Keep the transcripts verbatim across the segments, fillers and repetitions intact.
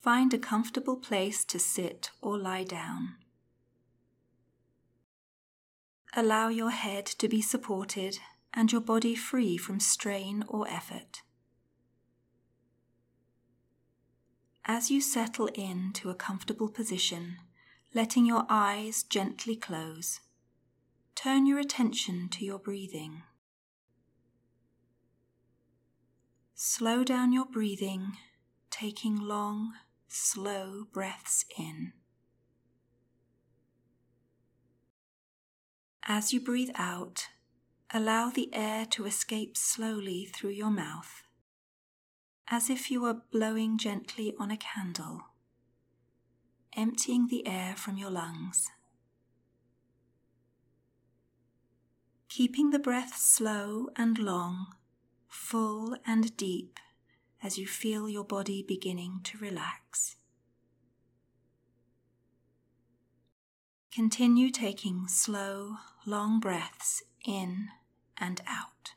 Find a comfortable place to sit or lie down. Allow your head to be supported and your body free from strain or effort. As you settle into a comfortable position, letting your eyes gently close, turn your attention to your breathing. Slow down your breathing, taking long, slow breaths in. As you breathe out, allow the air to escape slowly through your mouth, as if you were blowing gently on a candle, emptying the air from your lungs. Keeping the breath slow and long, full and deep, as you feel your body beginning to relax. Continue taking slow, long breaths in and out.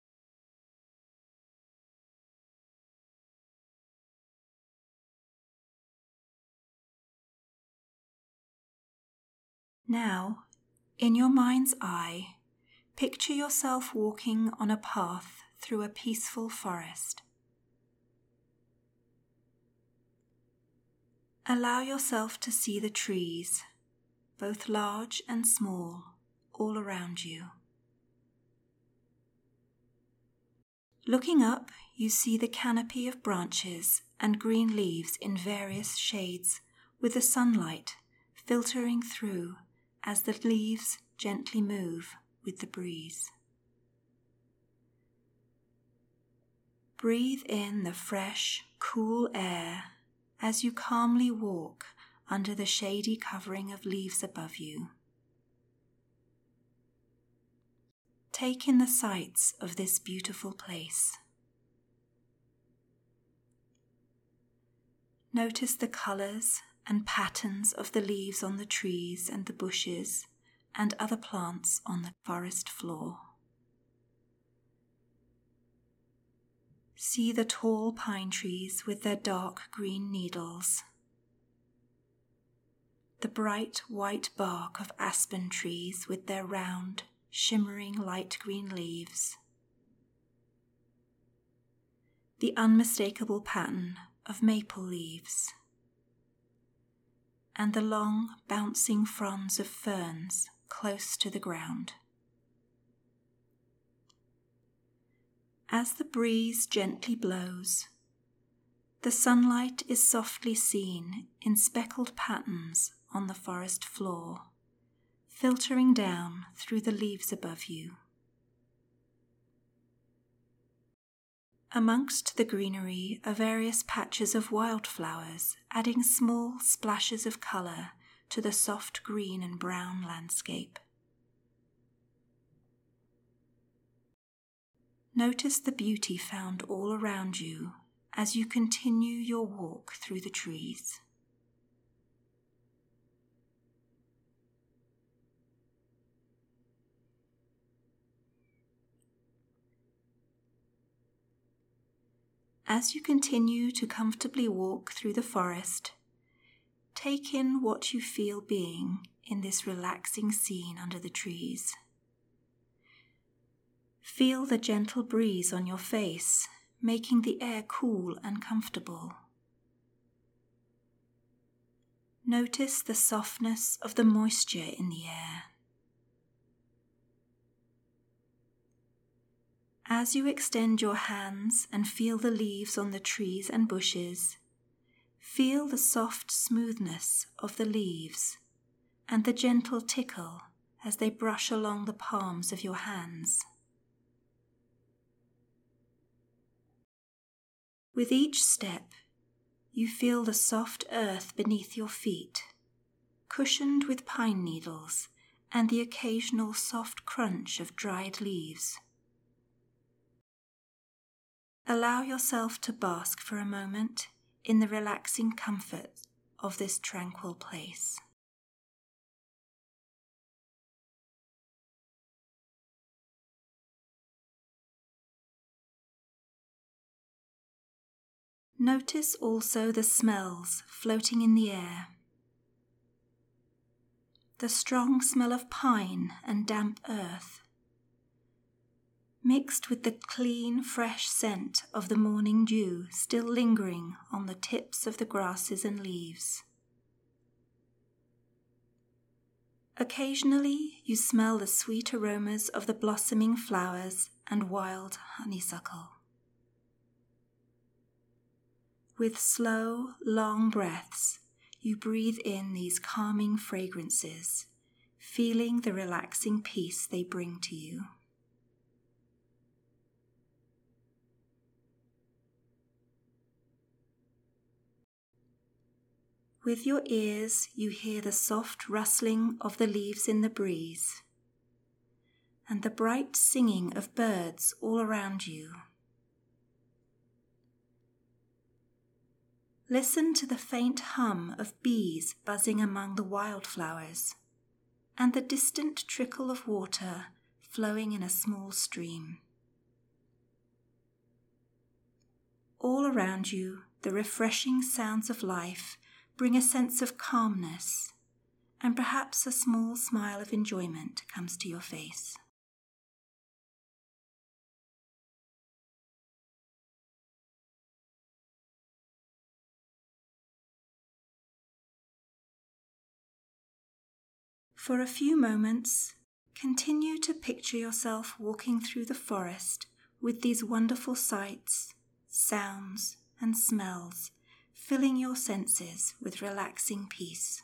Now, in your mind's eye, picture yourself walking on a path through a peaceful forest. Allow yourself to see the trees, both large and small, all around you. Looking up, you see the canopy of branches and green leaves in various shades, with the sunlight filtering through as the leaves gently move with the breeze. Breathe in the fresh, cool air as you calmly walk under the shady covering of leaves above you. Take in the sights of this beautiful place. Notice the colours and patterns of the leaves on the trees and the bushes and other plants on the forest floor. See the tall pine trees with their dark green needles, the bright white bark of aspen trees with their round, shimmering light green leaves, the unmistakable pattern of maple leaves, and the long, bouncing fronds of ferns close to the ground. As the breeze gently blows, the sunlight is softly seen in speckled patterns on the forest floor, filtering down through the leaves above you. Amongst the greenery are various patches of wildflowers, adding small splashes of colour to the soft green and brown landscape. Notice the beauty found all around you as you continue your walk through the trees. As you continue to comfortably walk through the forest, take in what you feel being in this relaxing scene under the trees. Feel the gentle breeze on your face, making the air cool and comfortable. Notice the softness of the moisture in the air. As you extend your hands and feel the leaves on the trees and bushes, feel the soft smoothness of the leaves and the gentle tickle as they brush along the palms of your hands. With each step, you feel the soft earth beneath your feet, cushioned with pine needles and the occasional soft crunch of dried leaves. Allow yourself to bask for a moment in the relaxing comfort of this tranquil place. Notice also the smells floating in the air. The strong smell of pine and damp earth, mixed with the clean, fresh scent of the morning dew still lingering on the tips of the grasses and leaves. Occasionally you smell the sweet aromas of the blossoming flowers and wild honeysuckle. With slow, long breaths, you breathe in these calming fragrances, feeling the relaxing peace they bring to you. With your ears, you hear the soft rustling of the leaves in the breeze, and the bright singing of birds all around you. Listen to the faint hum of bees buzzing among the wildflowers, and the distant trickle of water flowing in a small stream. All around you, the refreshing sounds of life bring a sense of calmness, and perhaps a small smile of enjoyment comes to your face. For a few moments, continue to picture yourself walking through the forest with these wonderful sights, sounds, and smells, filling your senses with relaxing peace.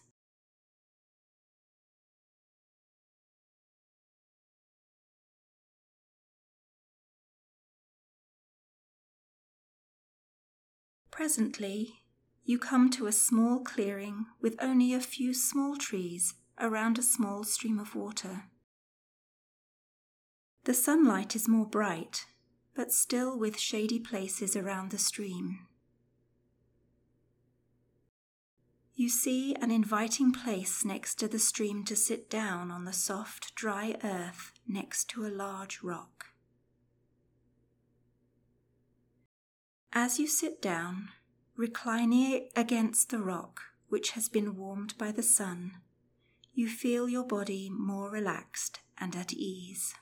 Presently, you come to a small clearing with only a few small trees around a small stream of water. The sunlight is more bright, but still with shady places around the stream. You see an inviting place next to the stream to sit down on the soft, dry earth next to a large rock. As you sit down, reclining against the rock, which has been warmed by the sun, you feel your body more relaxed and at ease.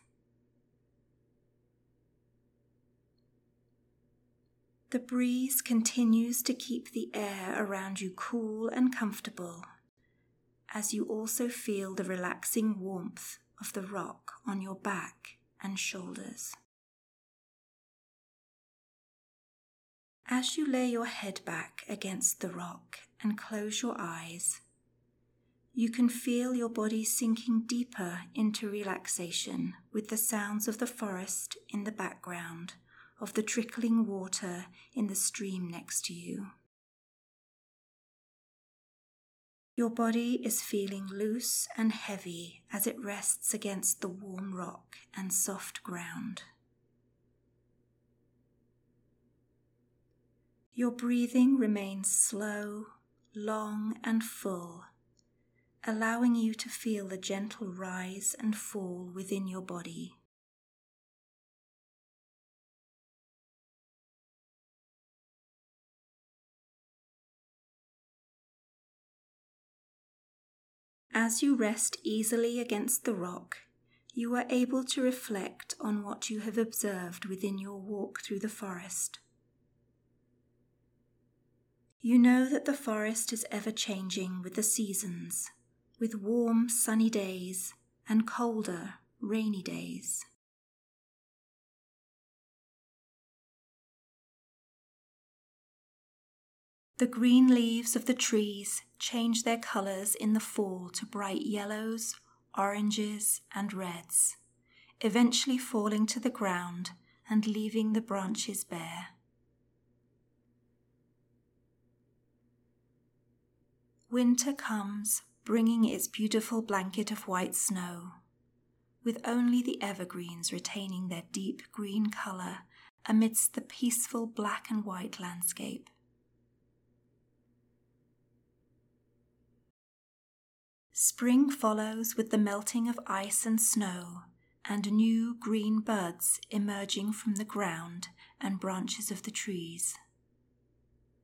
The breeze continues to keep the air around you cool and comfortable, as you also feel the relaxing warmth of the rock on your back and shoulders. As you lay your head back against the rock and close your eyes, you can feel your body sinking deeper into relaxation with the sounds of the forest in the background, of the trickling water in the stream next to you. Your body is feeling loose and heavy as it rests against the warm rock and soft ground. Your breathing remains slow, long, and full, allowing you to feel the gentle rise and fall within your body. As you rest easily against the rock, you are able to reflect on what you have observed within your walk through the forest. You know that the forest is ever-changing with the seasons, with warm, sunny days and colder, rainy days. The green leaves of the trees change their colours in the fall to bright yellows, oranges, and reds, eventually falling to the ground and leaving the branches bare. Winter comes, bringing its beautiful blanket of white snow, with only the evergreens retaining their deep green colour amidst the peaceful black and white landscape. Spring follows with the melting of ice and snow, and new green buds emerging from the ground and branches of the trees.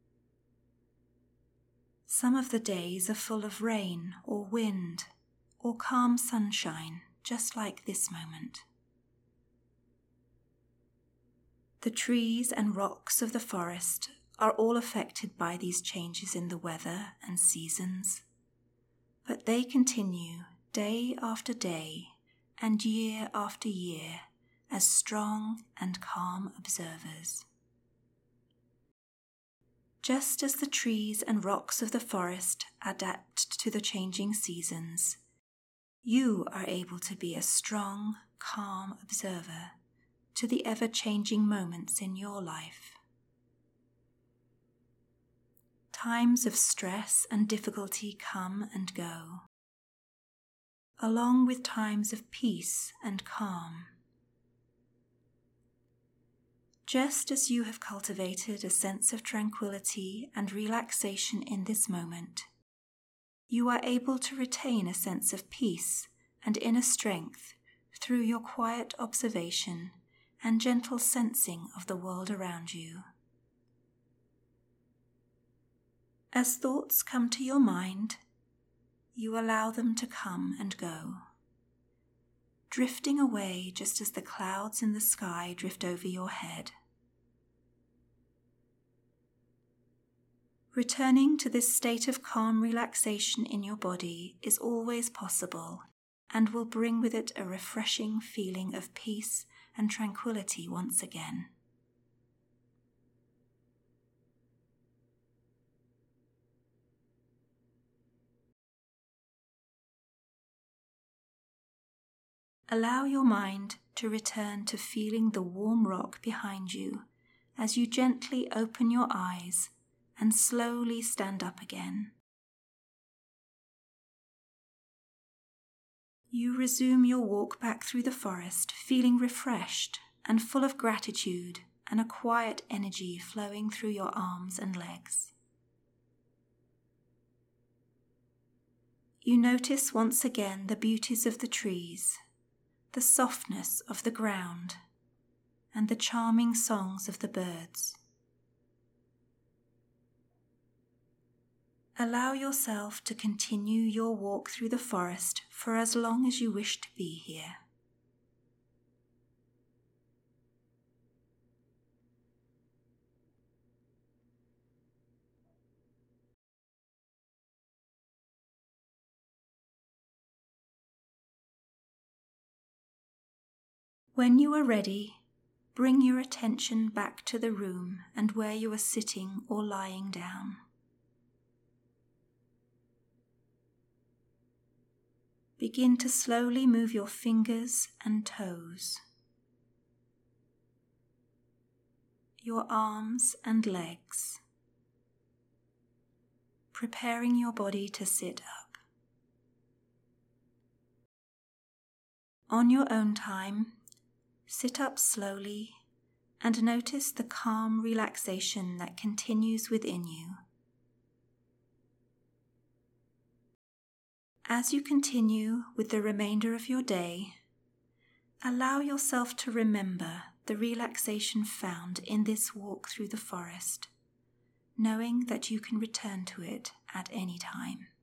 Some of the days are full of rain or wind or calm sunshine, just like this moment. The trees and rocks of the forest are all affected by these changes in the weather and seasons, but they continue day after day and year after year as strong and calm observers. Just as the trees and rocks of the forest adapt to the changing seasons, you are able to be a strong, calm observer to the ever-changing moments in your life. Times of stress and difficulty come and go, along with times of peace and calm. Just as you have cultivated a sense of tranquility and relaxation in this moment, you are able to retain a sense of peace and inner strength through your quiet observation and gentle sensing of the world around you. As thoughts come to your mind, you allow them to come and go, drifting away just as the clouds in the sky drift over your head. Returning to this state of calm relaxation in your body is always possible and will bring with it a refreshing feeling of peace and tranquility once again. Allow your mind to return to feeling the warm rock behind you as you gently open your eyes and slowly stand up again. You resume your walk back through the forest, feeling refreshed and full of gratitude and a quiet energy flowing through your arms and legs. You notice once again the beauties of the trees, the softness of the ground, and the charming songs of the birds. Allow yourself to continue your walk through the forest for as long as you wish to be here. When you are ready, bring your attention back to the room and where you are sitting or lying down. Begin to slowly move your fingers and toes, your arms and legs, preparing your body to sit up. On your own time, sit up slowly and notice the calm relaxation that continues within you. As you continue with the remainder of your day, allow yourself to remember the relaxation found in this walk through the forest, knowing that you can return to it at any time.